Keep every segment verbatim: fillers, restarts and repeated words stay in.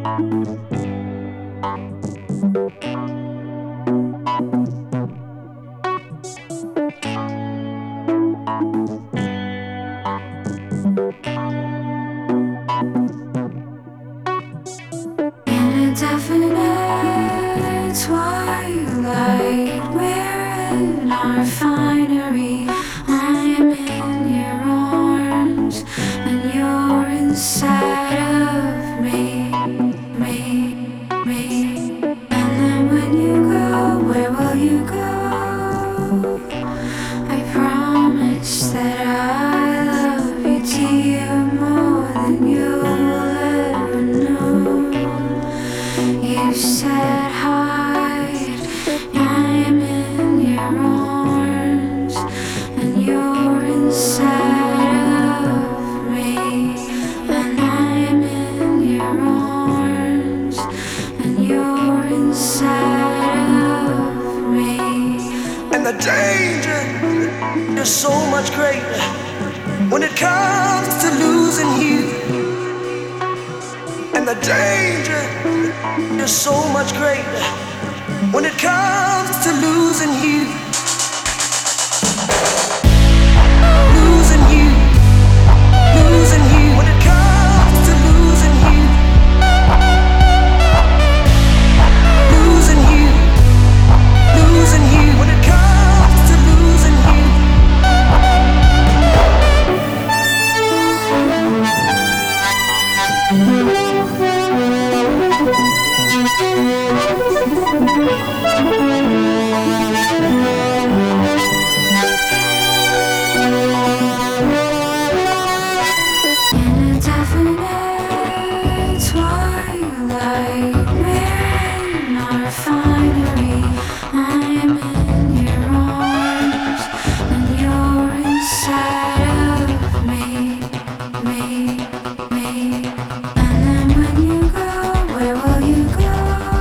In a definite twilight, we're in our finery. I'm in your arms, and you're inside of me, me, me. And then when you go, where will you go? I promise that I love you dear more than you'll ever know. You said hide, I'm in your arms, and you're inside of me. And I'm in your arms, and you're inside of me. And the danger is so much greater when it comes to losing you. And the danger is so much greater when it comes to losing you. Losing you, losing you. When it comes to losing you, losing you, losing you. When it comes to losing you. In a definite twilight, we're in our finery. I'm in your arms, and you're inside of me, me, me. And then when you go, where will you go?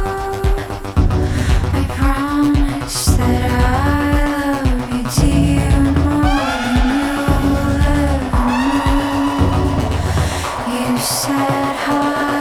I promise that I love you dear more than you'll ever know. You said hi.